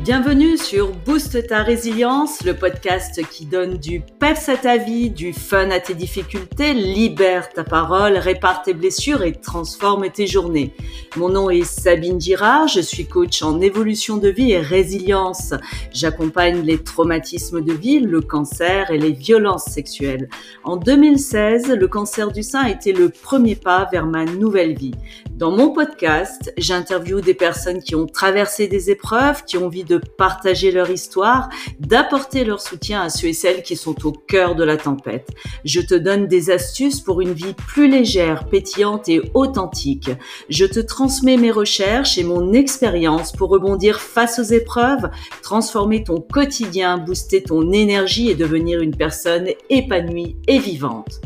Bienvenue sur Booste ta résilience, le podcast qui donne du peps à ta vie, du fun à tes difficultés, libère ta parole, répare tes blessures et transforme tes journées. Mon nom est Sabine Girard, je suis coach en évolution de vie et résilience. J'accompagne les traumatismes de vie, le cancer et les violences sexuelles. En 2016, le cancer du sein a été le premier pas vers ma nouvelle vie. Dans mon podcast, j'interviewe des personnes qui ont traversé des épreuves, qui ont envie de partager leur histoire, d'apporter leur soutien à ceux et celles qui sont au cœur de la tempête. Je te donne des astuces pour une vie plus légère, pétillante et authentique. Je te transmets mes recherches et mon expérience pour rebondir face aux épreuves, transformer ton quotidien, booster ton énergie et devenir une personne épanouie et vivante.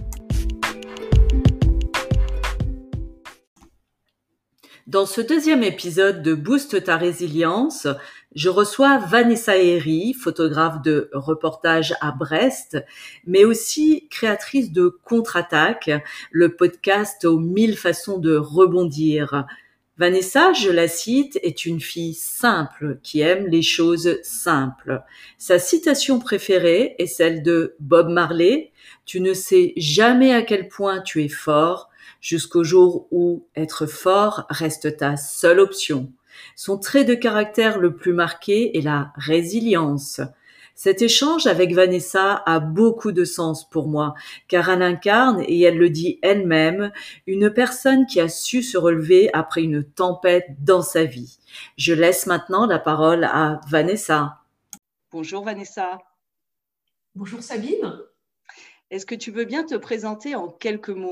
Dans ce deuxième épisode de Booste ta résilience, je reçois Vanessa Herry, photographe de reportage à Brest, mais aussi créatrice de Contre-Attaque, le podcast aux 1000 façons de rebondir. Vanessa, je la cite, est une fille simple qui aime les choses simples. Sa citation préférée est celle de Bob Marley. Tu ne sais jamais à quel point tu es fort jusqu'au jour où être fort reste ta seule option. Son trait de caractère le plus marqué est la résilience. Cet échange avec Vanessa a beaucoup de sens pour moi, car elle incarne, et elle le dit elle-même, une personne qui a su se relever après une tempête dans sa vie. Je laisse maintenant la parole à Vanessa. Bonjour Vanessa. Bonjour Sabine. Est-ce que tu veux bien te présenter en quelques mots ?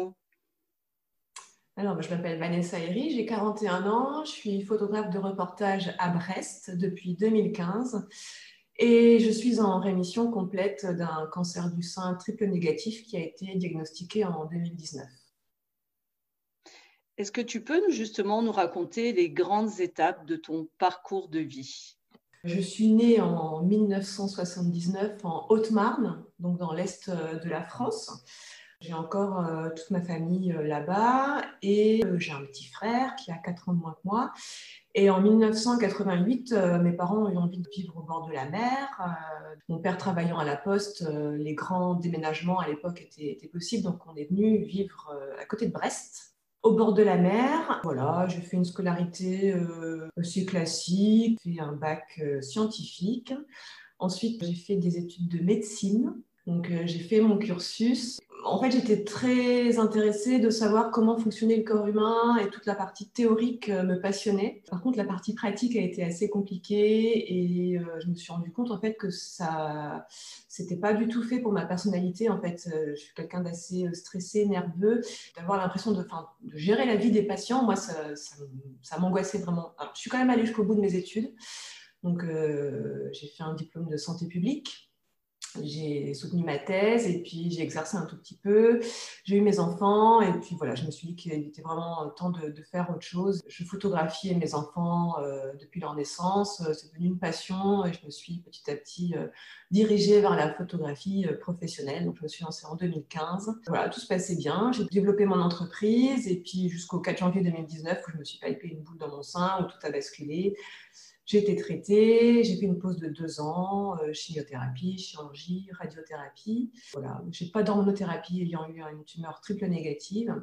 Alors, je m'appelle Vanessa Herry, j'ai 41 ans, je suis photographe de reportage à Brest depuis 2015 et je suis en rémission complète d'un cancer du sein triple négatif qui a été diagnostiqué en 2019. Est-ce que tu peux justement nous raconter les grandes étapes de ton parcours de vie ? Je suis née en 1979 en Haute-Marne, donc dans l'est de la France. J'ai encore toute ma famille là-bas et j'ai un petit frère qui a 4 ans de moins que moi. Et en 1988, mes parents ont eu envie de vivre au bord de la mer. Mon père travaillant à la poste, les grands déménagements à l'époque étaient possibles, donc on est venu vivre à côté de Brest, au bord de la mer. Voilà, j'ai fait une scolarité assez classique, j'ai fait un bac scientifique. Ensuite, j'ai fait des études de médecine. Donc, j'ai fait mon cursus. En fait, j'étais très intéressée de savoir comment fonctionnait le corps humain et toute la partie théorique me passionnait. Par contre, la partie pratique a été assez compliquée et je me suis rendu compte en fait que ça, c'était pas du tout fait pour ma personnalité. En fait, je suis quelqu'un d'assez stressé, nerveux. D'avoir l'impression de gérer la vie des patients, moi, ça m'angoissait vraiment. Alors, je suis quand même allée jusqu'au bout de mes études. Donc, j'ai fait un diplôme de santé publique. J'ai soutenu ma thèse et puis j'ai exercé un tout petit peu. J'ai eu mes enfants et puis voilà, je me suis dit qu'il était vraiment temps de faire autre chose. Je photographiais mes enfants depuis leur naissance. C'est devenu une passion et je me suis petit à petit dirigée vers la photographie professionnelle. Donc je me suis lancée en 2015. Voilà, tout se passait bien. J'ai développé mon entreprise et puis jusqu'au 4 janvier 2019 où je me suis pipé une boule dans mon sein, où tout a basculé. J'ai été traitée, j'ai fait une pause de 2 ans, chimiothérapie, chirurgie, radiothérapie. Voilà, j'ai pas d'hormonothérapie ayant eu une tumeur triple négative.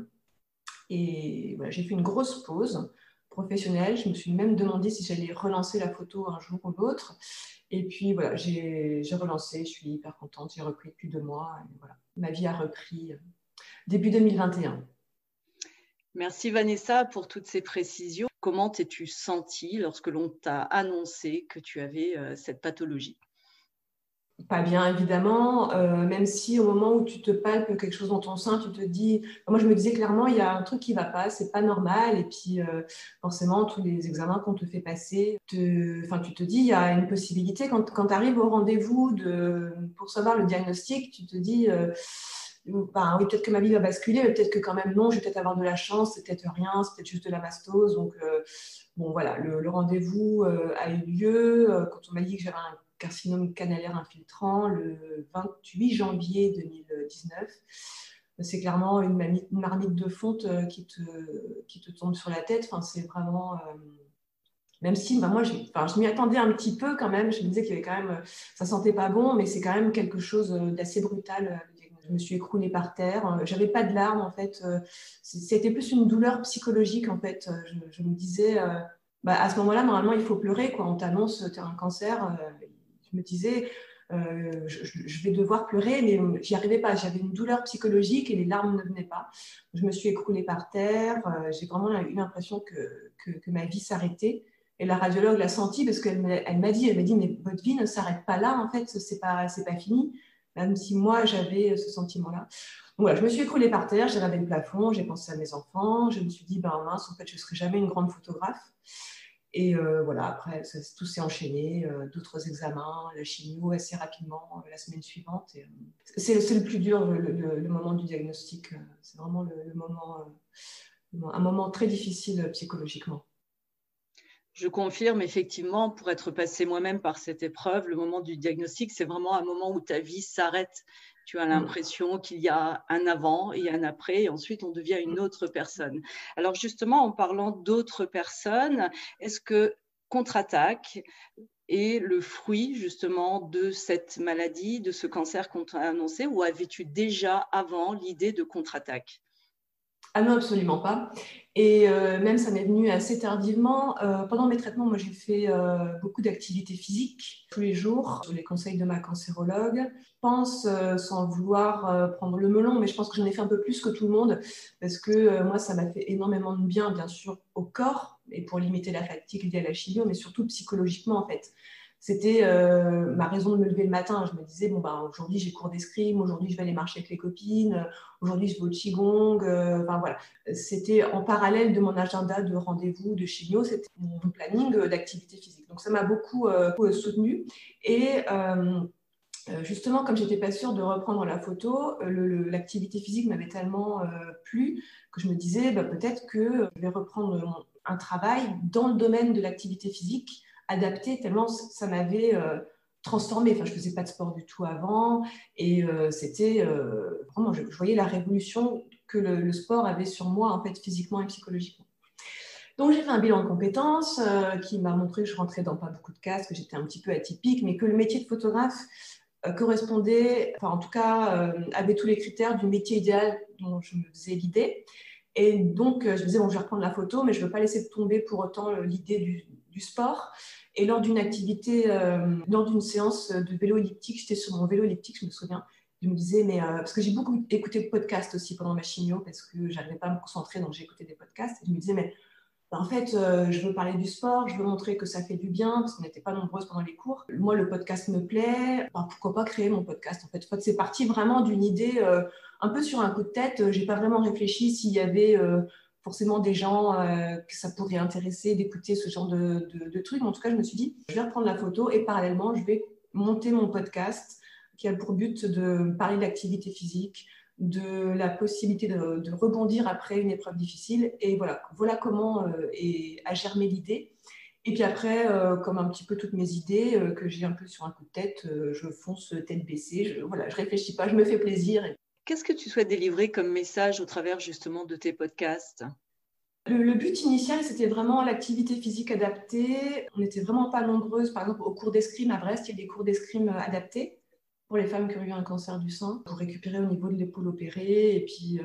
Et voilà, j'ai fait une grosse pause professionnelle. Je me suis même demandé si j'allais relancer la photo un jour ou l'autre. Et puis voilà, j'ai relancé, je suis hyper contente, j'ai repris depuis 2 mois. Et voilà, ma vie a repris début 2021. Merci Vanessa pour toutes ces précisions. Comment t'es-tu sentie lorsque l'on t'a annoncé que tu avais cette pathologie ? Pas bien, évidemment, même si au moment où tu te palpes quelque chose dans ton sein, tu te dis… Moi, je me disais clairement, il y a un truc qui ne va pas, c'est pas normal. Et puis, forcément, tous les examens qu'on te fait passer, tu te dis, il y a une possibilité. Quand tu arrives au rendez-vous pour savoir le diagnostic, tu te dis… oui, peut-être que ma vie va basculer, mais peut-être que quand même non, je vais peut-être avoir de la chance, c'est peut-être rien, c'est peut-être juste de la mastose. Donc, bon, voilà, le rendez-vous a eu lieu. Quand on m'a dit que j'avais un carcinome canalaire infiltrant le 28 janvier 2019. C'est clairement une marmite de fonte qui te tombe sur la tête. Enfin, c'est vraiment Même si moi, je m'y attendais un petit peu quand même. Je me disais qu'il y avait quand même, ça sentait pas bon, mais c'est quand même quelque chose d'assez brutal. Je me suis écroulée par terre. J'avais pas de larmes en fait. C'était plus une douleur psychologique en fait. Je me disais, à ce moment-là, normalement, il faut pleurer quoi. On t'annonce tu as un cancer. Je me disais, je vais devoir pleurer, mais j'y arrivais pas. J'avais une douleur psychologique et les larmes ne venaient pas. Je me suis écroulée par terre. J'ai vraiment eu l'impression que ma vie s'arrêtait. Et la radiologue l'a senti parce qu'elle m'a dit, mais votre vie ne s'arrête pas là, en fait, c'est pas fini. Même si moi, j'avais ce sentiment-là. Donc voilà, je me suis écroulée par terre, j'ai regardé le plafond, j'ai pensé à mes enfants, je me suis dit, mince, en fait, je ne serai jamais une grande photographe. Et voilà, après, tout s'est enchaîné, d'autres examens, la chimio assez rapidement, la semaine suivante. Et, c'est le plus dur, le moment du diagnostic. C'est vraiment un moment très difficile psychologiquement. Je confirme, effectivement, pour être passée moi-même par cette épreuve, le moment du diagnostic, c'est vraiment un moment où ta vie s'arrête. Tu as l'impression qu'il y a un avant et un après, et ensuite on devient une autre personne. Alors justement, en parlant d'autres personnes, est-ce que Contre-Attaque est le fruit justement de cette maladie, de ce cancer qu'on t'a annoncé, ou avais-tu déjà avant l'idée de Contre-Attaque ? Ah non, absolument pas. Et même, ça m'est venu assez tardivement. Pendant mes traitements, moi, j'ai fait beaucoup d'activités physiques tous les jours, sous les conseils de ma cancérologue. Je pense, sans vouloir prendre le melon, mais je pense que j'en ai fait un peu plus que tout le monde, parce que moi, ça m'a fait énormément de bien, bien sûr, au corps, et pour limiter la fatigue liée à la chimio, mais surtout psychologiquement, en fait. C'était ma raison de me lever le matin. Je me disais, aujourd'hui, j'ai cours d'escrime, aujourd'hui, je vais aller marcher avec les copines, aujourd'hui, je vais au Qigong. Voilà. C'était en parallèle de mon agenda de rendez-vous de chimio, c'était mon planning d'activité physique. Donc, ça m'a beaucoup soutenue. Et justement, comme je n'étais pas sûre de reprendre la photo, l'activité physique m'avait tellement plu que je me disais, peut-être que je vais reprendre un travail dans le domaine de l'activité physique adapté, tellement ça m'avait transformée. Enfin, je ne faisais pas de sport du tout avant et c'était vraiment, je voyais la révolution que le sport avait sur moi, en fait, physiquement et psychologiquement. Donc, j'ai fait un bilan de compétences qui m'a montré que je rentrais dans pas beaucoup de cases, que j'étais un petit peu atypique, mais que le métier de photographe correspondait, enfin, en tout cas, avait tous les critères du métier idéal dont je me faisais l'idée. Et donc, je me disais, je vais reprendre la photo, mais je ne veux pas laisser tomber pour autant l'idée du sport. Et lors d'une activité, lors d'une séance de vélo elliptique, j'étais sur mon vélo elliptique, je me souviens, je me disais, parce que j'ai beaucoup écouté de podcasts aussi pendant ma chimio, parce que je n'arrivais pas à me concentrer, donc j'ai écouté des podcasts. Et je me disais, en fait, je veux parler du sport, je veux montrer que ça fait du bien, parce qu'on n'était pas nombreuses pendant les cours. Moi, le podcast me plaît, pourquoi pas créer mon podcast, en fait. C'est parti vraiment d'une idée un peu sur un coup de tête. Je n'ai pas vraiment réfléchi s'il y avait forcément des gens que ça pourrait intéresser d'écouter ce genre de trucs. Mais en tout cas, je me suis dit, je vais reprendre la photo et parallèlement, je vais monter mon podcast qui a pour but de parler d'activité physique, de la possibilité de rebondir après une épreuve difficile. Et voilà comment a germé l'idée. Et puis après, comme un petit peu toutes mes idées que j'ai un peu sur un coup de tête, je fonce tête baissée. Je réfléchis pas, je me fais plaisir. Qu'est-ce que tu souhaites délivrer comme message au travers justement de tes podcasts ? Le but initial, c'était vraiment l'activité physique adaptée. On n'était vraiment pas nombreuses. Par exemple, au cours d'escrime à Brest, il y a des cours d'escrime adaptés pour les femmes qui ont eu un cancer du sein, pour récupérer au niveau de l'épaule opérée, et puis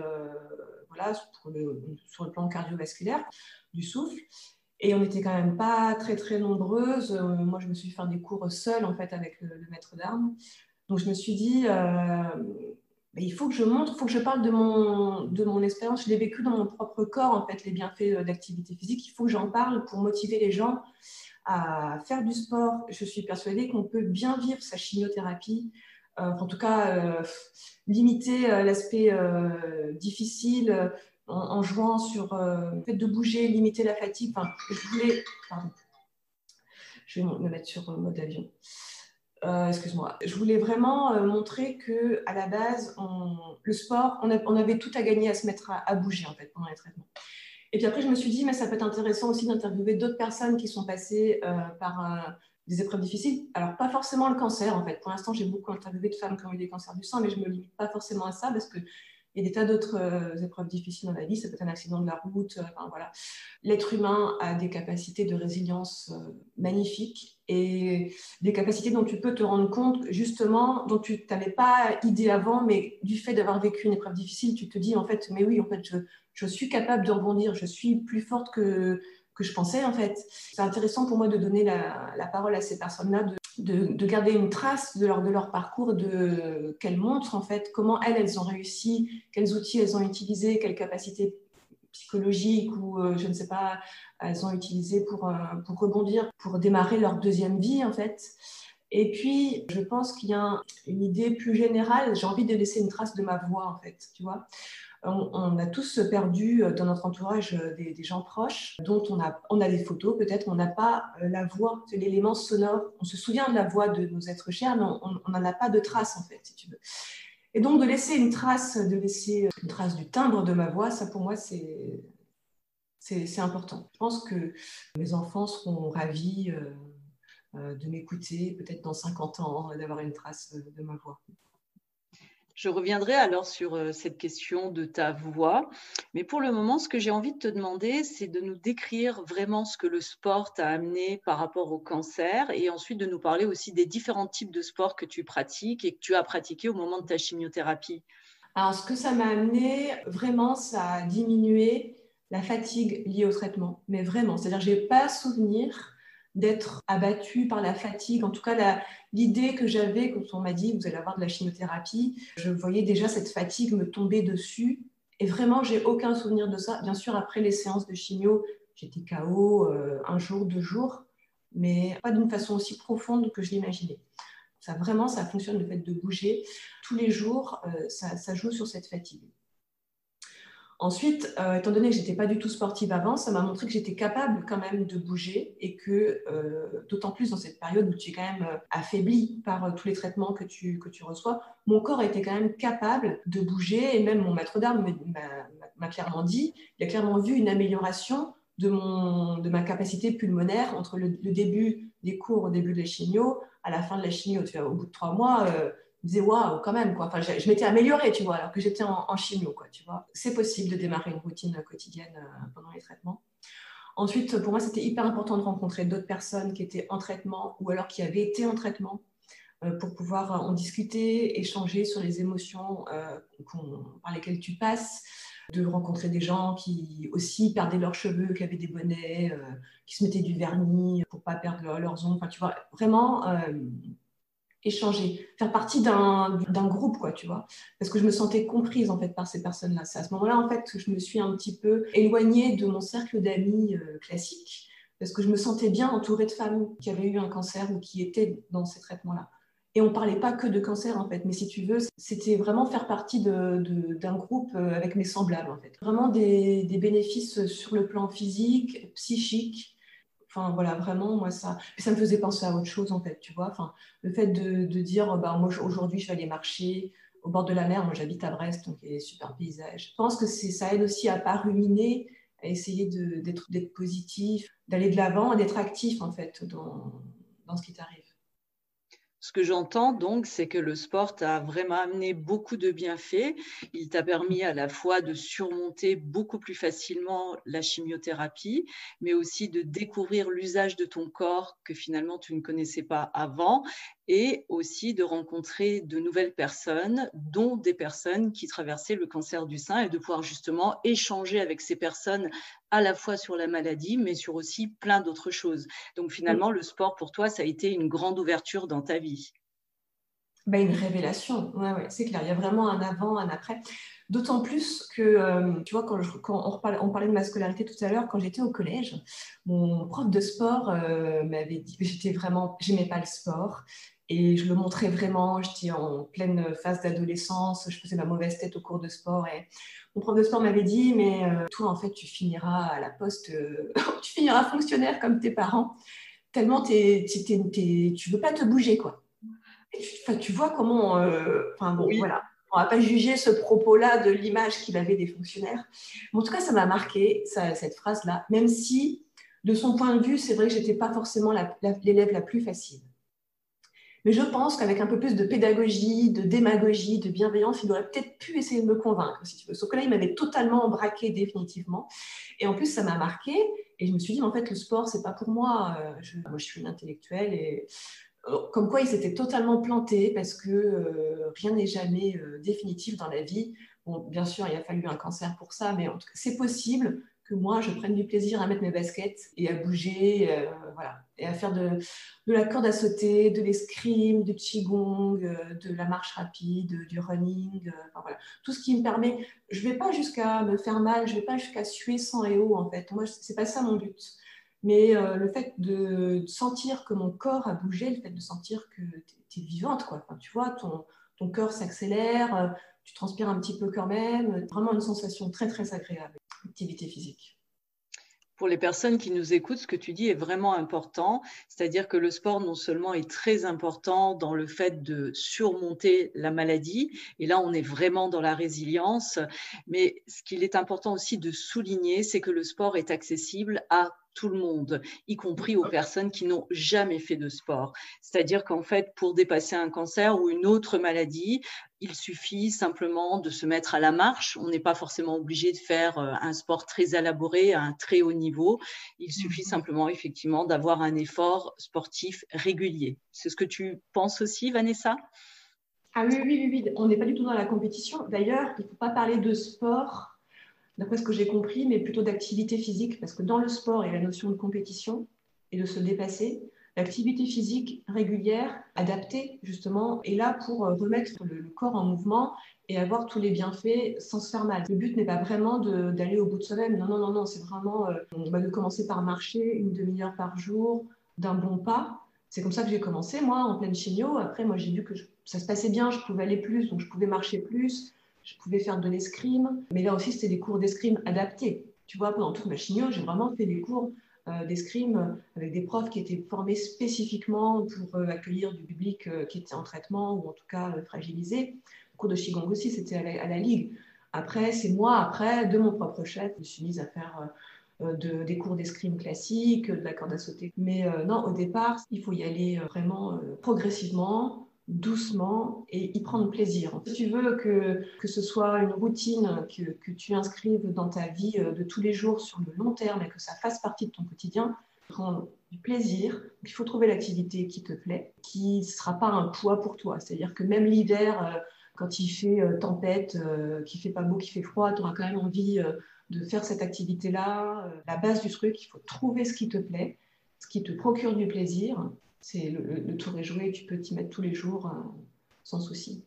sur le plan cardiovasculaire, du souffle. Et on n'était quand même pas très, très nombreuses. Moi, je me suis fait faire des cours seule, en fait, avec le maître d'armes. Donc, je me suis dit, il faut que je montre, il faut que je parle de mon expérience. Je l'ai vécu dans mon propre corps, en fait, les bienfaits d'activité physique. Il faut que j'en parle pour motiver les gens à faire du sport. Je suis persuadée qu'on peut bien vivre sa chimiothérapie, en tout cas limiter l'aspect difficile en jouant sur le fait de bouger, limiter la fatigue. Enfin, je vais me mettre sur mode avion. Excuse-moi. Je voulais vraiment montrer qu'à la base, le sport, on avait tout à gagner à se mettre à bouger en fait, pendant les traitements. Et puis après, je me suis dit, mais ça peut être intéressant aussi d'interviewer d'autres personnes qui sont passées par des épreuves difficiles. Alors, pas forcément le cancer, en fait. Pour l'instant, j'ai beaucoup interviewé de femmes qui ont eu des cancers du sang, mais je ne me limite pas forcément à ça parce qu'il et des tas d'autres épreuves difficiles dans la vie. Ça peut être un accident de la route. Enfin, voilà. L'être humain a des capacités de résilience magnifiques et des capacités dont tu peux te rendre compte, justement, dont tu n'avais pas idée avant, mais du fait d'avoir vécu une épreuve difficile, tu te dis, en fait, mais oui, en fait, je suis capable de rebondir, je suis plus forte que je pensais, en fait. C'est intéressant pour moi de donner la parole à ces personnes-là, de garder une trace de leur parcours, qu'elles montrent, en fait, comment elles ont réussi, quels outils elles ont utilisés, quelles capacités psychologiques ou, je ne sais pas, elles ont utilisé pour rebondir, pour démarrer leur deuxième vie, en fait. Et puis, je pense qu'il y a une idée plus générale, j'ai envie de laisser une trace de ma voix, en fait, tu vois. On a tous perdu dans notre entourage des gens proches dont on a des photos peut-être, on n'a pas la voix, l'élément sonore. On se souvient de la voix de nos êtres chers, mais on n'en a pas de trace en fait, si tu veux. Et donc de laisser une trace du timbre de ma voix, ça pour moi c'est important. Je pense que mes enfants seront ravis de m'écouter peut-être dans 50 ans, d'avoir une trace de ma voix. Je reviendrai alors sur cette question de ta voix. Mais pour le moment, ce que j'ai envie de te demander, c'est de nous décrire vraiment ce que le sport t'a amené par rapport au cancer et ensuite de nous parler aussi des différents types de sports que tu pratiques et que tu as pratiqués au moment de ta chimiothérapie. Alors, ce que ça m'a amené, vraiment, ça a diminué la fatigue liée au traitement. Mais vraiment, c'est-à-dire que je n'ai pas souvenir d'être abattue par la fatigue. En tout cas, l'idée que j'avais quand on m'a dit vous allez avoir de la chimiothérapie, je voyais déjà cette fatigue me tomber dessus. Et vraiment, j'ai aucun souvenir de ça. Bien sûr, après les séances de chimio, j'étais KO un jour, 2 jours, mais pas d'une façon aussi profonde que je l'imaginais. Ça, vraiment, ça fonctionne le fait de bouger. Tous les jours, ça joue sur cette fatigue. Ensuite, étant donné que je n'étais pas du tout sportive avant, ça m'a montré que j'étais capable quand même de bouger et que, d'autant plus dans cette période où tu es quand même affaibli par tous les traitements que tu reçois, mon corps était quand même capable de bouger et même mon maître d'armes m'a clairement dit, il a clairement vu une amélioration de ma capacité pulmonaire entre le début des cours, au début de la chimio, à la fin de la chimio, tu vois, au bout de 3 mois, je me disais, waouh, quand même, quoi. Enfin, je m'étais améliorée, tu vois, alors que j'étais en chimio, quoi, tu vois. C'est possible de démarrer une routine quotidienne pendant les traitements. Ensuite, pour moi, c'était hyper important de rencontrer d'autres personnes qui étaient en traitement ou alors qui avaient été en traitement pour pouvoir en discuter, échanger sur les émotions par lesquelles tu passes, de rencontrer des gens qui aussi perdaient leurs cheveux, qui avaient des bonnets, qui se mettaient du vernis pour ne pas perdre leurs ongles. Enfin, tu vois, vraiment échanger, faire partie d'un groupe, quoi, tu vois, parce que je me sentais comprise, en fait, par ces personnes-là. C'est à ce moment-là, en fait, que je me suis un petit peu éloignée de mon cercle d'amis classique, parce que je me sentais bien entourée de femmes qui avaient eu un cancer ou qui étaient dans ces traitements-là. Et on ne parlait pas que de cancer, en fait, mais si tu veux, c'était vraiment faire partie d'un groupe avec mes semblables, en fait. Vraiment des bénéfices sur le plan physique, psychique. Enfin, voilà, vraiment, moi, ça me faisait penser à autre chose, en fait, tu vois. Enfin, le fait de dire, bah, moi, aujourd'hui, je vais aller marcher au bord de la mer. Moi, j'habite à Brest, donc il y a des super paysages. Je pense que ça aide aussi à ne pas ruminer, à essayer d'être positif, d'aller de l'avant et d'être actif, en fait, dans ce qui t'arrive. Ce que j'entends donc, c'est que le sport t'a vraiment amené beaucoup de bienfaits. Il t'a permis à la fois de surmonter beaucoup plus facilement la chimiothérapie, mais aussi de découvrir l'usage de ton corps que finalement tu ne connaissais pas avant, et aussi de rencontrer de nouvelles personnes, dont des personnes qui traversaient le cancer du sein, et de pouvoir justement échanger avec ces personnes à la fois sur la maladie, mais sur aussi plein d'autres choses. Donc finalement, le sport pour toi, ça a été une grande ouverture dans ta vie. Ben, une révélation, ouais, c'est clair. Il y a vraiment un avant, un après. D'autant plus que, tu vois, quand on parlait de ma scolarité tout à l'heure, quand j'étais au collège, mon prof de sport m'avait dit, j'aimais pas le sport et je le montrais vraiment. J'étais en pleine phase d'adolescence, je faisais ma mauvaise tête au cours de sport et mon prof de sport m'avait dit, mais toi, en fait, tu finiras à la poste, tu finiras fonctionnaire comme tes parents, tellement tu veux pas te bouger, quoi. Tu vois comment. Enfin bon, Oui. voilà. On ne va pas juger ce propos-là de l'image qu'il avait des fonctionnaires. Mais en tout cas, ça m'a marqué, cette phrase-là, même si, de son point de vue, c'est vrai que je n'étais pas forcément l'élève la plus facile. Mais je pense qu'avec un peu plus de pédagogie, de démagogie, de bienveillance, il aurait peut-être pu essayer de me convaincre, si tu veux. Sauf que là, il m'avait totalement braqué définitivement. Et en plus, ça m'a marqué. Et je me suis dit, mais en fait, le sport, c'est pas pour moi. Moi, je suis une intellectuelle. Et comme quoi, il s'était totalement planté parce que rien n'est jamais définitif dans la vie. Bon, bien sûr, il a fallu un cancer pour ça, mais en tout cas, c'est possible que moi, je prenne du plaisir à mettre mes baskets et à bouger, voilà, et à faire de la corde à sauter, de l'escrime, du qigong, de la marche rapide, du running, enfin, voilà. Tout ce qui me permet, je ne vais pas jusqu'à me faire mal, je ne vais pas jusqu'à suer sang et eau, en fait. Moi, ce n'est pas ça mon but. Mais le fait de sentir que mon corps a bougé, le fait de sentir que tu es vivante, quoi. Enfin, tu vois, ton cœur s'accélère, tu transpires un petit peu quand même. Vraiment une sensation très, très agréable, l'activité physique. Pour les personnes qui nous écoutent, ce que tu dis est vraiment important, c'est-à-dire que le sport non seulement est très important dans le fait de surmonter la maladie, et là on est vraiment dans la résilience, mais ce qu'il est important aussi de souligner, c'est que le sport est accessible à tout le monde, y compris aux personnes qui n'ont jamais fait de sport. C'est-à-dire qu'en fait, pour dépasser un cancer ou une autre maladie, il suffit simplement de se mettre à la marche. On n'est pas forcément obligé de faire un sport très élaboré à un très haut niveau. Il suffit simplement, effectivement, d'avoir un effort sportif régulier. C'est ce que tu penses aussi, Vanessa ? Ah oui, oui, oui, oui. On n'est pas du tout dans la compétition. D'ailleurs, il ne faut pas parler de sport, d'après ce que j'ai compris, mais plutôt d'activité physique, parce que dans le sport, il y a la notion de compétition et de se dépasser. L'activité physique régulière, adaptée, justement, est là pour remettre le corps en mouvement et avoir tous les bienfaits sans se faire mal. Le but n'est pas vraiment d'aller au bout de soi-même. Non, non, non, non. C'est vraiment de commencer par marcher une demi-heure par jour, d'un bon pas. C'est comme ça que j'ai commencé, moi, en pleine chimio. Après, moi, j'ai vu que ça se passait bien, je pouvais aller plus, donc je pouvais marcher plus. Je pouvais faire de l'escrime, mais là aussi, c'était des cours d'escrime adaptés. Tu vois, pendant toute ma chimio, j'ai vraiment fait des cours d'escrime avec des profs qui étaient formés spécifiquement pour accueillir du public qui était en traitement ou en tout cas fragilisé. Le cours de Qigong aussi, c'était à la Ligue. Après, c'est moi, après, de mon propre chef, je me suis mise à faire des cours d'escrime classiques, de la corde à sauter. Mais non, au départ, il faut y aller vraiment progressivement, doucement et y prendre plaisir. Si tu veux que ce soit une routine que tu inscrives dans ta vie de tous les jours sur le long terme et que ça fasse partie de ton quotidien, prendre du plaisir. Il faut trouver l'activité qui te plaît, qui ne sera pas un poids pour toi. C'est-à-dire que même l'hiver, quand il fait tempête, qu'il ne fait pas beau, qu'il fait froid, tu auras quand même envie de faire cette activité-là. La base du truc, il faut trouver ce qui te plaît, ce qui te procure du plaisir. C'est le tour est joué, tu peux t'y mettre tous les jours sans souci.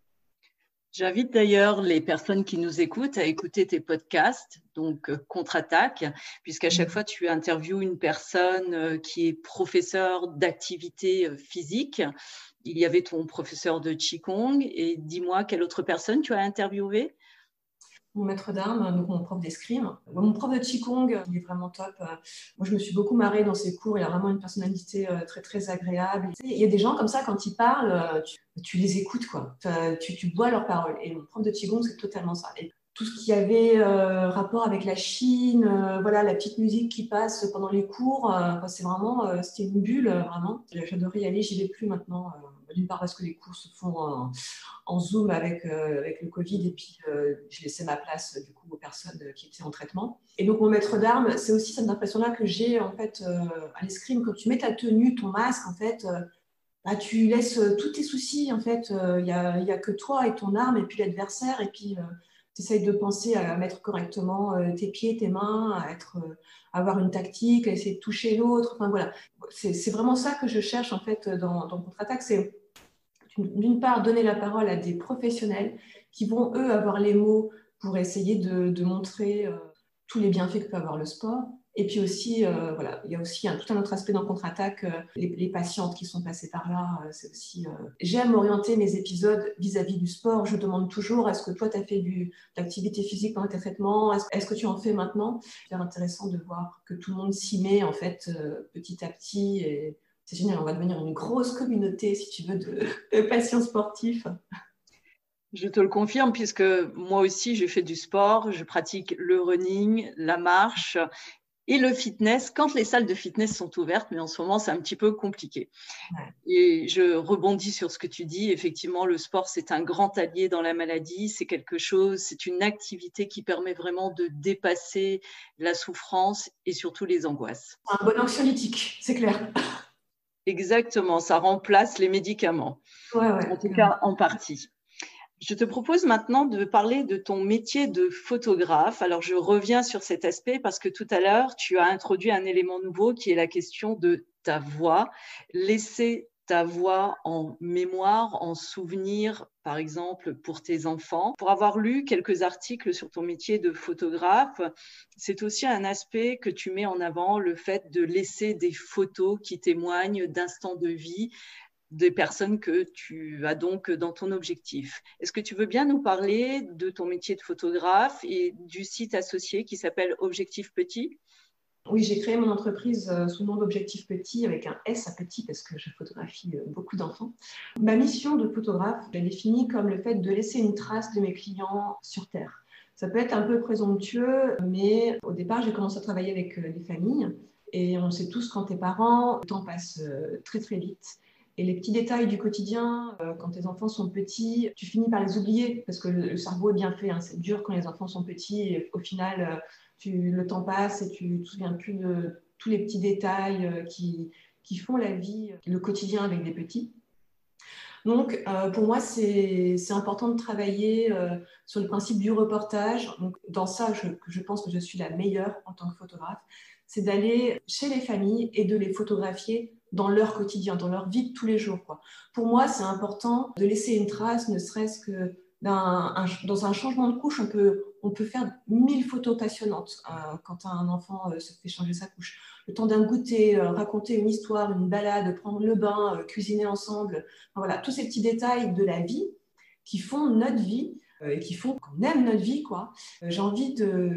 J'invite d'ailleurs les personnes qui nous écoutent à écouter tes podcasts, donc Contre-Attaque, puisqu'à chaque fois tu interviews une personne qui est professeur d'activité physique. Il y avait ton professeur de Qigong, et dis-moi, quelle autre personne tu as interviewé ? Mon maître d'armes, donc mon prof d'escrime. Mon prof de Qigong, il est vraiment top. Moi, je me suis beaucoup marrée dans ses cours. Il a vraiment une personnalité très, très agréable. Il y a des gens comme ça, quand ils parlent, tu les écoutes, quoi. Tu bois leurs paroles. Et mon prof de Qigong, c'est totalement ça. Et tout ce qui avait rapport avec la Chine, voilà, la petite musique qui passe pendant les cours, c'est vraiment, c'était une bulle, vraiment. J'adorais y aller, j'y vais plus maintenant. D'une part parce que les cours se font en Zoom avec le Covid, et puis je laissais ma place du coup aux personnes qui étaient en traitement. Et donc mon maître d'armes, c'est aussi cette impression-là que j'ai en fait à l'escrime. Quand tu mets ta tenue, ton masque, en fait, bah, tu laisses tous tes soucis, en fait. Il y a que toi et ton arme et puis l'adversaire, et puis tu essayes de penser à mettre correctement tes pieds, tes mains, à avoir une tactique, à essayer de toucher l'autre. Enfin voilà, c'est vraiment ça que je cherche en fait dans Contre-Attaque, c'est d'une part, donner la parole à des professionnels qui vont, eux, avoir les mots pour essayer de montrer tous les bienfaits que peut avoir le sport. Et puis aussi, voilà, il y a aussi tout un autre aspect dans Contre-Attaque, les patientes qui sont passées par là. C'est aussi, j'aime orienter mes épisodes vis-à-vis du sport. Je demande toujours, est-ce que toi, tu as fait de l'activité physique pendant tes traitements ? Est-ce que tu en fais maintenant ? C'est intéressant de voir que tout le monde s'y met, en fait, petit à petit. Et c'est génial, on va devenir une grosse communauté, si tu veux, de patients sportifs. Je te le confirme, puisque moi aussi, j'ai fait du sport. Je pratique le running, la marche. Et le fitness, quand les salles de fitness sont ouvertes, mais en ce moment, c'est un petit peu compliqué. Ouais. Et je rebondis sur ce que tu dis. Effectivement, le sport, c'est un grand allié dans la maladie. C'est quelque chose, c'est une activité qui permet vraiment de dépasser la souffrance et surtout les angoisses. Un bon anxiolytique, c'est clair. Exactement, ça remplace les médicaments, Ouais, en ouais, tout clairement. cas en partie. Je te propose maintenant de parler de ton métier de photographe. Alors, je reviens sur cet aspect parce que tout à l'heure, tu as introduit un élément nouveau qui est la question de ta voix. Laisser ta voix en mémoire, en souvenir, par exemple, pour tes enfants. Pour avoir lu quelques articles sur ton métier de photographe, c'est aussi un aspect que tu mets en avant, le fait de laisser des photos qui témoignent d'instants de vie des personnes que tu as donc dans ton objectif. Est-ce que tu veux bien nous parler de ton métier de photographe et du site associé qui s'appelle Objectif Petit? Oui, j'ai créé mon entreprise sous le nom d'Objectif Petit avec un S à petit parce que je photographie beaucoup d'enfants. Ma mission de photographe, je la définis comme le fait de laisser une trace de mes clients sur Terre. Ça peut être un peu présomptueux, mais au départ, j'ai commencé à travailler avec des familles et on sait tous quand t'es parent, le temps passe très très vite. Et les petits détails du quotidien, quand tes enfants sont petits, tu finis par les oublier parce que le cerveau est bien fait. Hein. C'est dur quand les enfants sont petits et au final, le temps passe et tu ne te souviens plus de tous les petits détails qui font la vie, le quotidien avec des petits. Donc, pour moi, c'est important de travailler sur le principe du reportage. Donc, dans ça, je pense que je suis la meilleure en tant que photographe. C'est d'aller chez les familles et de les photographier dans leur quotidien, dans leur vie de tous les jours, quoi. Pour moi, c'est important de laisser une trace, ne serait-ce que dans un changement de couche, on peut faire 1000 photos passionnantes quand un enfant se fait changer sa couche. Le temps d'un goûter, raconter une histoire, une balade, prendre le bain, cuisiner ensemble. Enfin, voilà, tous ces petits détails de la vie qui font notre vie et qui font qu'on aime notre vie, quoi. J'ai envie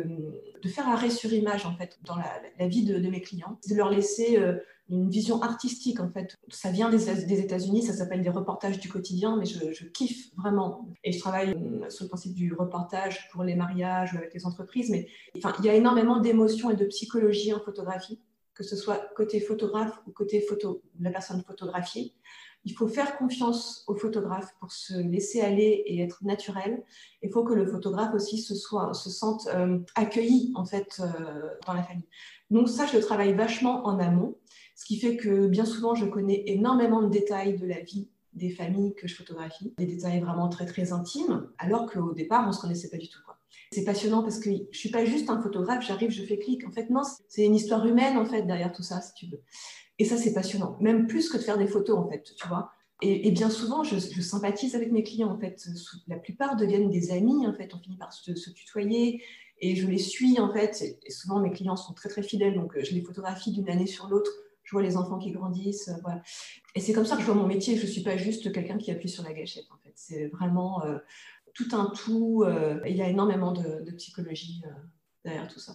de faire arrêt sur image, en fait, dans la vie de mes clients, de leur laisser une vision artistique, en fait. Ça vient des États-Unis, ça s'appelle des reportages du quotidien, mais je kiffe vraiment. Et je travaille sur le principe du reportage pour les mariages avec les entreprises, mais enfin, il y a énormément d'émotions et de psychologie en photographie, que ce soit côté photographe ou côté la personne photographiée. Il faut faire confiance au photographe pour se laisser aller et être naturel. Il faut que le photographe aussi se sente accueilli en fait dans la famille. Donc ça, je le travaille vachement en amont, ce qui fait que bien souvent, je connais énormément de détails de la vie des familles que je photographie, des détails vraiment très très intimes, alors qu'au départ, on ne se connaissait pas du tout, quoi. C'est passionnant parce que je ne suis pas juste un photographe, j'arrive, je fais clic. En fait, non, c'est une histoire humaine en fait derrière tout ça, si tu veux. Et ça, c'est passionnant, même plus que de faire des photos, en fait, tu vois. Et bien souvent, je sympathise avec mes clients, en fait. La plupart deviennent des amis, en fait. On finit par se tutoyer et je les suis, en fait. Et souvent, mes clients sont très, très fidèles, donc je les photographie d'une année sur l'autre. Je vois les enfants qui grandissent, voilà. Et c'est comme ça que je vois mon métier. Je ne suis pas juste quelqu'un qui appuie sur la gâchette, en fait. C'est vraiment tout un tout. Il y a énormément de psychologie derrière tout ça.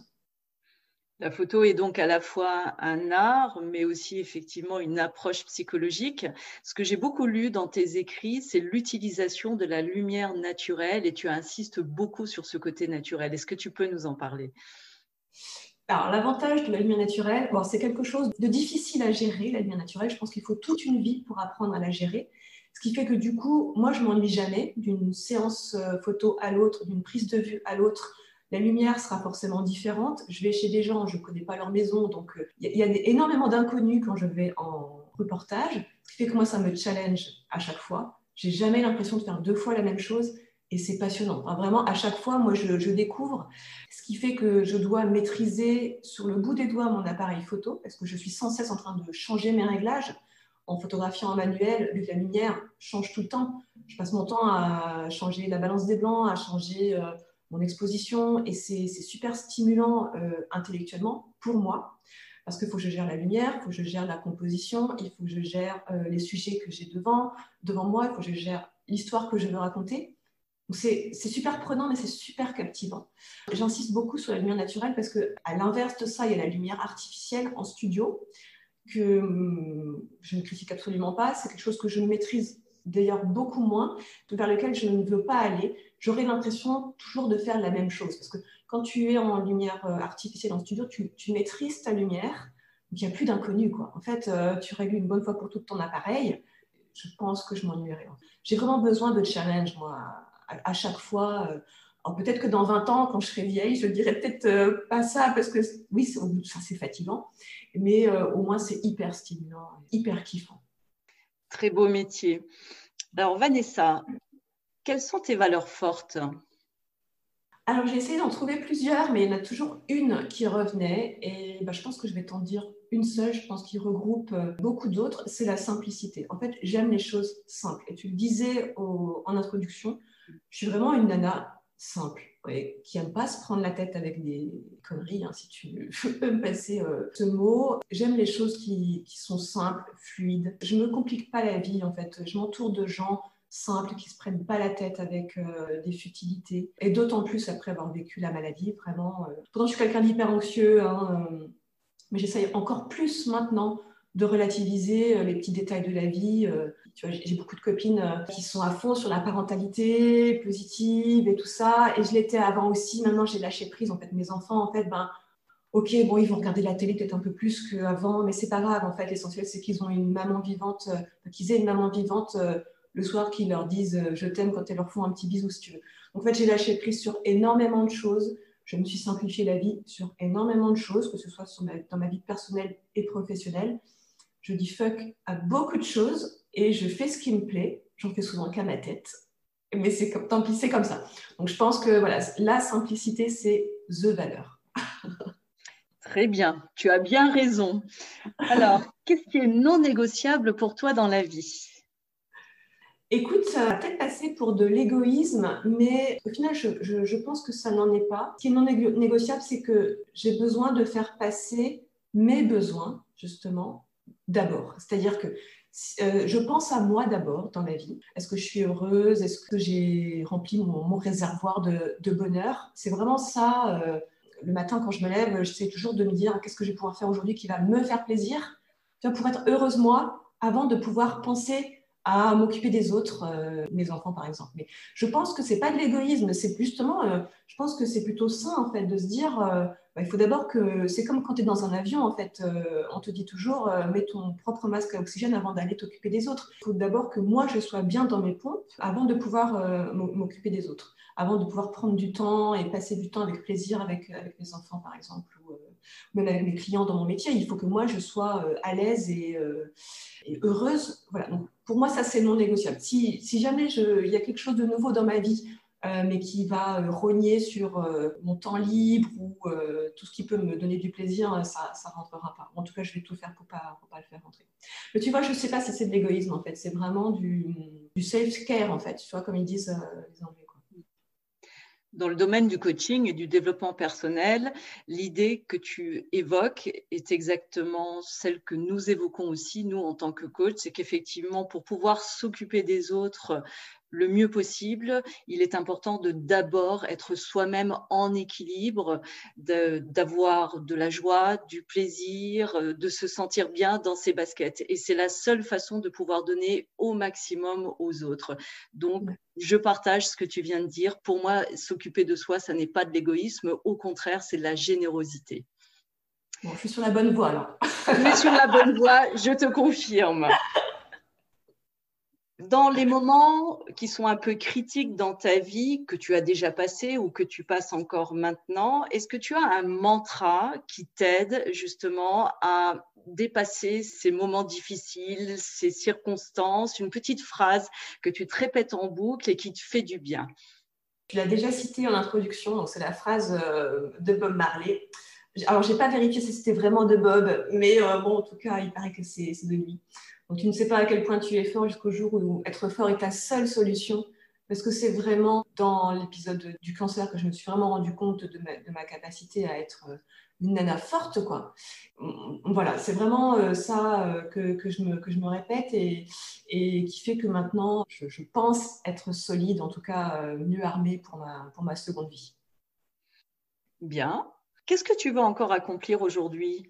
La photo est donc à la fois un art, mais aussi effectivement une approche psychologique. Ce que j'ai beaucoup lu dans tes écrits, c'est l'utilisation de la lumière naturelle et tu insistes beaucoup sur ce côté naturel. Est-ce que tu peux nous en parler? Alors, l'avantage de la lumière naturelle, bon, c'est quelque chose de difficile à gérer, la lumière naturelle. Je pense qu'il faut toute une vie pour apprendre à la gérer. Ce qui fait que du coup, moi, je m'ennuie jamais d'une séance photo à l'autre, d'une prise de vue à l'autre. La lumière sera forcément différente. Je vais chez des gens, je ne connais pas leur maison, donc il y a énormément d'inconnus quand je vais en reportage. Ce qui fait que moi, ça me challenge à chaque fois. J'ai jamais l'impression de faire deux fois la même chose et c'est passionnant. Enfin, vraiment, à chaque fois, moi, je découvre. Ce qui fait que je dois maîtriser sur le bout des doigts mon appareil photo, parce que je suis sans cesse en train de changer mes réglages. En photographiant en manuel, vu que la lumière change tout le temps, je passe mon temps à changer la balance des blancs, à changer mon exposition, et c'est super stimulant intellectuellement pour moi, parce qu'il faut que je gère la lumière, il faut que je gère la composition, il faut que je gère les sujets que j'ai devant moi, il faut que je gère l'histoire que je veux raconter. C'est super prenant, mais c'est super captivant. J'insiste beaucoup sur la lumière naturelle parce qu'à l'inverse de ça, il y a la lumière artificielle en studio que je ne critique absolument pas. C'est quelque chose que je maîtrise d'ailleurs beaucoup moins, vers lequel je ne veux pas aller. J'aurais l'impression toujours de faire la même chose. Parce que quand tu es en lumière artificielle en studio, tu maîtrises ta lumière, donc il n'y a plus d'inconnu, quoi. En fait, tu règles une bonne fois pour toutes ton appareil. Je pense que je m'ennuierai. J'ai vraiment besoin de challenge, moi, à chaque fois. Alors peut-être que dans 20 ans, quand je serai vieille, je ne dirai peut-être pas ça, parce que oui, ça c'est fatigant, mais au moins c'est hyper stimulant, hyper kiffant. Très beau métier. Alors Vanessa, quelles sont tes valeurs fortes? Alors j'ai essayé d'en trouver plusieurs, mais il y en a toujours une qui revenait, et je pense que je vais t'en dire une seule, je pense qu'il regroupe beaucoup d'autres, c'est la simplicité. En fait, j'aime les choses simples. Et tu le disais en introduction, je suis vraiment une nana simple, ouais, qui n'aime pas se prendre la tête avec des conneries, hein, si tu peux me passer ce mot. J'aime les choses qui sont simples, fluides. Je ne me complique pas la vie, en fait. Je m'entoure de gens simples, qui ne se prennent pas la tête avec des futilités. Et d'autant plus après avoir vécu la maladie, vraiment. Pourtant, je suis quelqu'un d'hyper anxieux, hein, mais j'essaye encore plus maintenant de relativiser les petits détails de la vie. Tu vois, j'ai beaucoup de copines qui sont à fond sur la parentalité positive et tout ça. Et je l'étais avant aussi. Maintenant, j'ai lâché prise. En fait, mes enfants, en fait, ok, bon, ils vont regarder la télé peut-être un peu plus qu'avant, mais c'est pas grave. En fait, l'essentiel, c'est qu'ils ont une maman vivante, qu'ils aient une maman vivante le soir, qui leur disent je t'aime quand elles leur font un petit bisou, si tu veux. Donc, en fait, j'ai lâché prise sur énormément de choses. Je me suis simplifié la vie sur énormément de choses, que ce soit dans ma vie personnelle et professionnelle. Je dis fuck à beaucoup de choses et je fais ce qui me plaît. J'en fais souvent qu'à ma tête. Mais tant pis, c'est comme ça. Donc, je pense que voilà, la simplicité, c'est the valeur. Très bien, tu as bien raison. Alors, qu'est-ce qui est non négociable pour toi dans la vie? Écoute, ça va peut-être passer pour de l'égoïsme, mais au final, je pense que ça n'en est pas. Ce qui est non négociable, c'est que j'ai besoin de faire passer mes besoins, justement, d'abord. C'est-à-dire que je pense à moi d'abord dans la vie. Est-ce que je suis heureuse? Est-ce que j'ai rempli mon réservoir de bonheur? C'est vraiment ça. Le matin, quand je me lève, j'essaie toujours de me dire qu'est-ce que je vais pouvoir faire aujourd'hui qui va me faire plaisir, tu vois, pour être heureuse moi, avant de pouvoir penser à m'occuper des autres, mes enfants par exemple. Mais je pense que c'est pas de l'égoïsme, c'est justement, je pense que c'est plutôt sain en fait de se dire, il faut d'abord que, c'est comme quand tu es dans un avion en fait, on te dit toujours, mets ton propre masque à oxygène avant d'aller t'occuper des autres. Il faut d'abord que moi je sois bien dans mes pompes avant de pouvoir m'occuper des autres, avant de pouvoir prendre du temps et passer du temps avec plaisir avec mes enfants par exemple, ou même avec mes clients dans mon métier. Il faut que moi je sois à l'aise et heureuse. Voilà. Donc, pour moi, ça, c'est non négociable. Si jamais il y a quelque chose de nouveau dans ma vie, mais qui va rogner sur mon temps libre ou tout ce qui peut me donner du plaisir, ça ne rentrera pas. En tout cas, je vais tout faire pour pas le faire rentrer. Mais tu vois, je ne sais pas si c'est de l'égoïsme, en fait. C'est vraiment du self-care, en fait. Tu vois, comme ils disent les Anglais. Dans le domaine du coaching et du développement personnel, l'idée que tu évoques est exactement celle que nous évoquons aussi, nous, en tant que coach, c'est qu'effectivement, pour pouvoir s'occuper des autres le mieux possible, il est important de d'abord être soi-même en équilibre, d'avoir de la joie, du plaisir, de se sentir bien dans ses baskets. Et c'est la seule façon de pouvoir donner au maximum aux autres. Donc, je partage ce que tu viens de dire. Pour moi, s'occuper de soi, ça n'est pas de l'égoïsme. Au contraire, c'est de la générosité. Bon, je suis sur la bonne voie, alors. Tu es sur la bonne voie, je te confirme. Dans les moments qui sont un peu critiques dans ta vie, que tu as déjà passé ou que tu passes encore maintenant, est-ce que tu as un mantra qui t'aide justement à dépasser ces moments difficiles, ces circonstances, une petite phrase que tu te répètes en boucle et qui te fait du bien? Tu l'as déjà cité en introduction, donc c'est la phrase de Bob Marley. Alors, je n'ai pas vérifié si c'était vraiment de Bob, mais bon, en tout cas, il paraît que c'est de lui. Donc, tu ne sais pas à quel point tu es fort jusqu'au jour où être fort est ta seule solution. Parce que c'est vraiment dans l'épisode du cancer que je me suis vraiment rendu compte de ma capacité à être une nana forte, quoi. Voilà, c'est vraiment ça que je me répète et qui fait que maintenant, je pense être solide, en tout cas mieux armée pour ma seconde vie. Bien. Qu'est-ce que tu veux encore accomplir aujourd'hui?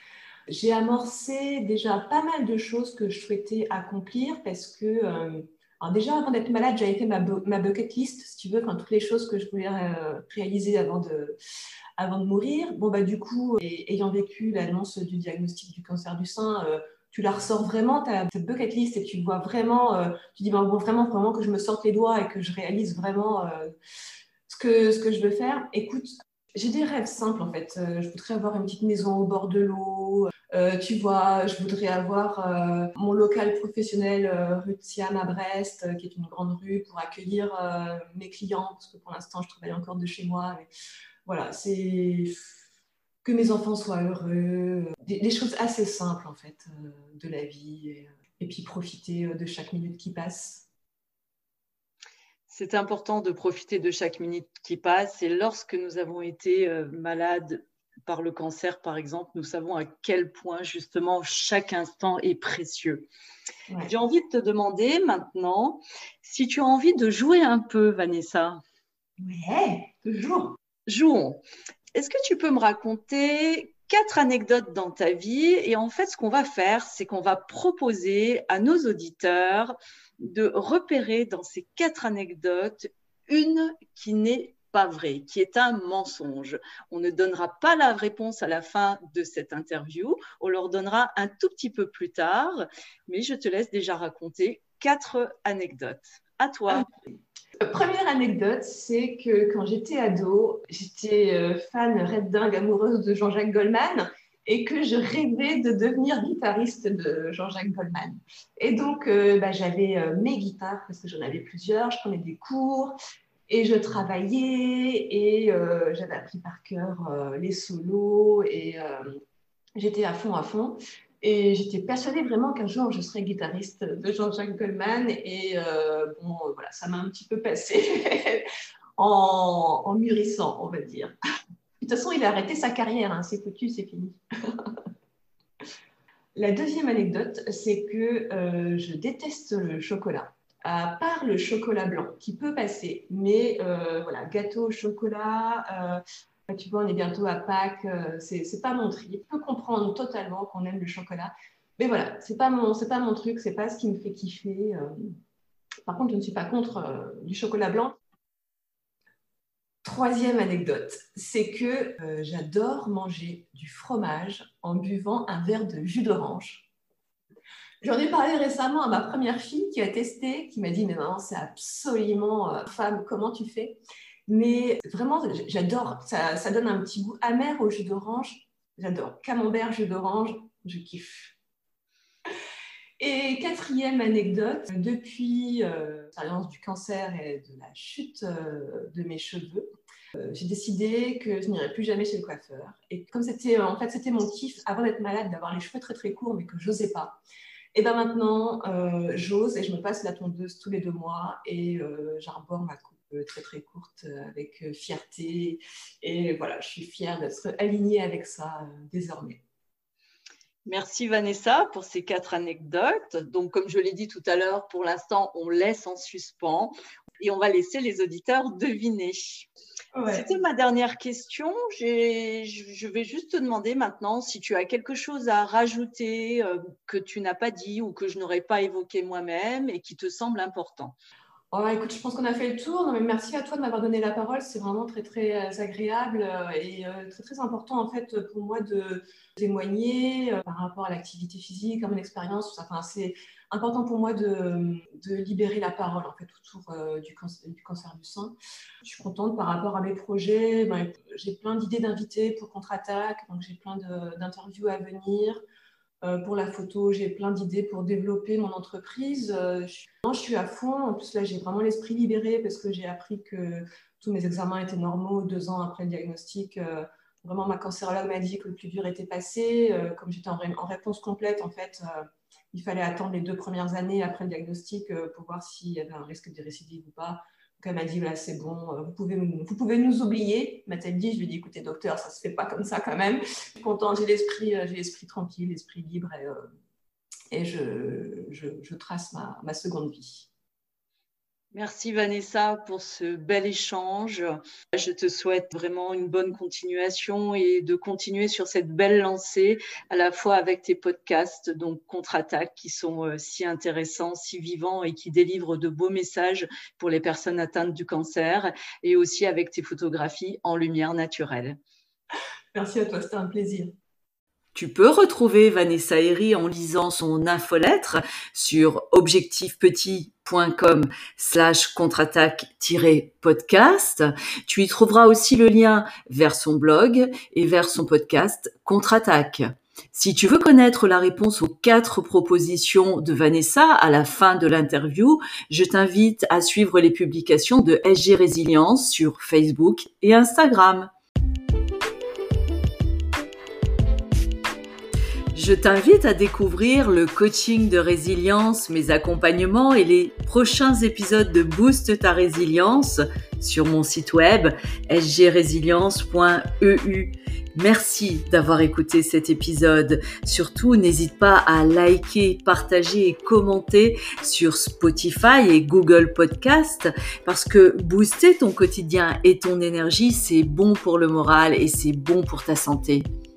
J'ai amorcé déjà pas mal de choses que je souhaitais accomplir parce que Alors déjà, avant d'être malade, j'avais fait ma bucket list, si tu veux, enfin, toutes les choses que je voulais réaliser avant de mourir. Bon, bah, du coup, ayant vécu l'annonce du diagnostic du cancer du sein, tu la ressors vraiment, ta bucket list, et tu vois vraiment, tu dis, bah, bon, vraiment que je me sorte les doigts et que je réalise vraiment ce que je veux faire. Écoute, j'ai des rêves simples en fait. Je voudrais avoir une petite maison au bord de l'eau. Tu vois, je voudrais avoir mon local professionnel rue de Siam à Brest, qui est une grande rue pour accueillir mes clients, parce que pour l'instant, je travaille encore de chez moi. Mais voilà, c'est que mes enfants soient heureux, des choses assez simples en fait de la vie, et puis profiter de chaque minute qui passe. C'est important de profiter de chaque minute qui passe. Et lorsque nous avons été malades par le cancer, par exemple, nous savons à quel point justement chaque instant est précieux. Ouais. J'ai envie de te demander maintenant si tu as envie de jouer un peu, Vanessa. Ouais, toujours. Jouons. Est-ce que tu peux me raconter 4 anecdotes dans ta vie? Et en fait, ce qu'on va faire, c'est qu'on va proposer à nos auditeurs de repérer dans ces 4 anecdotes une qui n'est pas vraie, qui est un mensonge. On ne donnera pas la réponse à la fin de cette interview, on leur donnera un tout petit peu plus tard, mais je te laisse déjà raconter 4 anecdotes. À toi. Première anecdote, c'est que quand j'étais ado, j'étais fan red dingue amoureuse de Jean-Jacques Goldman et que je rêvais de devenir guitariste de Jean-Jacques Goldman. Et donc, j'avais mes guitares parce que j'en avais plusieurs, je prenais des cours et je travaillais et j'avais appris par cœur les solos et j'étais à fond, à fond. Et j'étais persuadée vraiment qu'un jour, je serais guitariste de Jean-Jacques Goldman. Et voilà, ça m'a un petit peu passé en mûrissant, on va dire. De toute façon, il a arrêté sa carrière, hein, c'est foutu, c'est fini. La deuxième anecdote, c'est que je déteste le chocolat. À part le chocolat blanc, qui peut passer, mais voilà, gâteau au chocolat, tu vois, on est bientôt à Pâques, c'est pas mon trip. Je peux comprendre totalement qu'on aime le chocolat, mais voilà, c'est pas mon truc, c'est pas ce qui me fait kiffer. Par contre, je ne suis pas contre du chocolat blanc. Troisième anecdote, c'est que j'adore manger du fromage en buvant un verre de jus d'orange. J'en ai parlé récemment à ma première fille qui a testé, qui m'a dit, mais maman, c'est absolument femme, comment tu fais? Mais vraiment, j'adore, ça donne un petit goût amer au jus d'orange. J'adore. Camembert, jus d'orange, je kiffe. Et quatrième anecdote, depuis l'expérience du cancer et de la chute de mes cheveux, j'ai décidé que je n'irais plus jamais chez le coiffeur. Et comme c'était mon kiff avant d'être malade, d'avoir les cheveux très très courts, mais que je n'osais pas. Et bien maintenant, j'ose et je me passe la tondeuse tous les 2 mois et j'arbore ma coupe très très courte avec fierté. Et voilà, je suis fière d'être alignée avec ça désormais. Merci Vanessa pour ces 4 anecdotes. Donc, comme je l'ai dit tout à l'heure, pour l'instant, on laisse en suspens et on va laisser les auditeurs deviner. Ouais. C'était ma dernière question. Je vais juste te demander maintenant si tu as quelque chose à rajouter que tu n'as pas dit ou que je n'aurais pas évoqué moi-même et qui te semble important. Oh, écoute, je pense qu'on a fait le tour. Non, mais merci à toi de m'avoir donné la parole. C'est vraiment très, très agréable et très, très important en fait pour moi de témoigner par rapport à l'activité physique, à mon expérience. Enfin, c'est important pour moi de libérer la parole en fait autour du cancer du sein. Je suis contente par rapport à mes projets. Ben, j'ai plein d'idées d'invités pour Contre-Attaque, donc j'ai plein d'interviews à venir. Pour la photo, j'ai plein d'idées pour développer mon entreprise. Je suis à fond. En plus, là, j'ai vraiment l'esprit libéré parce que j'ai appris que tous mes examens étaient normaux 2 ans après le diagnostic. Vraiment, ma cancérologue m'a dit que le plus dur était passé. Comme j'étais en réponse complète, en fait, il fallait attendre les 2 premières années après le diagnostic pour voir s'il y avait un risque de récidive ou pas. Donc, elle m'a dit, voilà, c'est bon, vous pouvez nous oublier. M'a-t-elle dit, je lui ai dit, écoutez, docteur, ça ne se fait pas comme ça quand même. Je suis contente, j'ai l'esprit tranquille, l'esprit libre et je trace ma seconde vie. Merci Vanessa pour ce bel échange. Je te souhaite vraiment une bonne continuation et de continuer sur cette belle lancée, à la fois avec tes podcasts, donc Contre-Attaque, qui sont si intéressants, si vivants et qui délivrent de beaux messages pour les personnes atteintes du cancer, et aussi avec tes photographies en lumière naturelle. Merci à toi, c'était un plaisir. Tu peux retrouver Vanessa Herry en lisant son infolettre sur objectifpetit.com/contre-attaque-podcast. Tu y trouveras aussi le lien vers son blog et vers son podcast Contre-Attaque. Si tu veux connaître la réponse aux 4 propositions de Vanessa à la fin de l'interview, je t'invite à suivre les publications de SG Résilience sur Facebook et Instagram. Je t'invite à découvrir le coaching de résilience, mes accompagnements et les prochains épisodes de Booste ta résilience sur mon site web sgresilience.eu. Merci d'avoir écouté cet épisode. Surtout, n'hésite pas à liker, partager et commenter sur Spotify et Google Podcast parce que booster ton quotidien et ton énergie, c'est bon pour le moral et c'est bon pour ta santé.